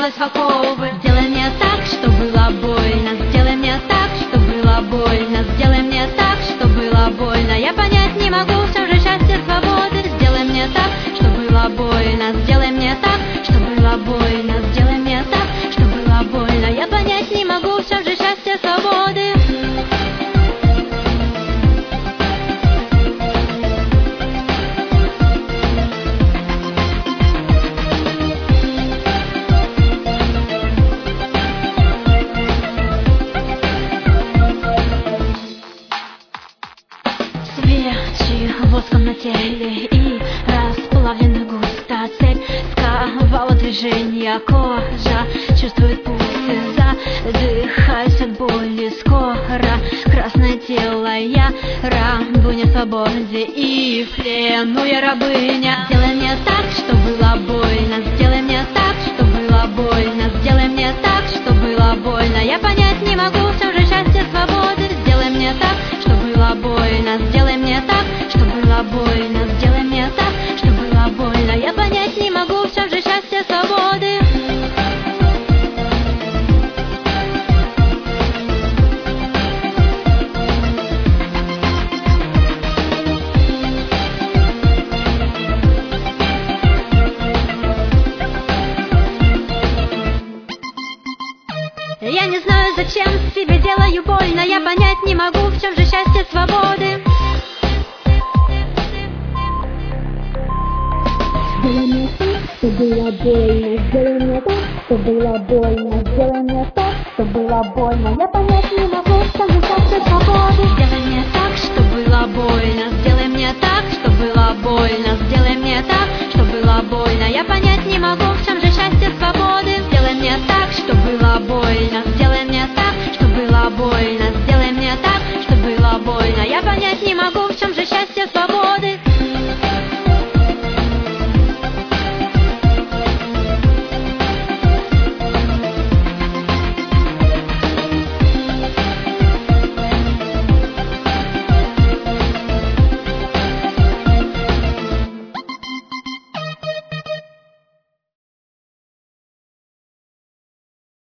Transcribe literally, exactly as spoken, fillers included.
врезалась в оковы. Сделай мне так, что было больно. Сделай мне так, что было больно. Сделай мне так, что было больно. Я понять не могу, все же счастье свободы. Сделай мне так, что было больно. Сделай мне так, что было больно. Сделай мне так, что было больно. Я понять не могу, все же счастье свободы. Свечи воском на теле и расплавленная густо цепь сковала движение, кожа чувствует пульс и задыхаюсь от боли. Скоро красное тело, я рабыня свободе и в плену я рабыня. Сделай мне так, что было больно. Сделай мне так, что было больно. Сделай мне так, что было больно. Я понять не могу, все же счастье свободы. Сделай мне так, что было больно. Сделай мне так, что было больно. Сделай мне так, что было больно. Я понять не могу, все же счастье свободы. Я не знаю, зачем себе делаю больно. Я понять не могу, в чем же счастье свободы. Сделай мне так, что было больно. Сделай мне так, что было больно. Сделай мне так, что было больно. Я понять не могу, в чем же счастье свободы. Сделай мне так, что было больно. Сделай мне так, что было больно. Сделай мне так, что было больно. Я понять не могу, в чем же счастье свободы. Сделай мне так, что было больно. Сделай мне так, что было больно. Сделай мне так, что было больно. Я понять не могу, в чем же счастье свободы.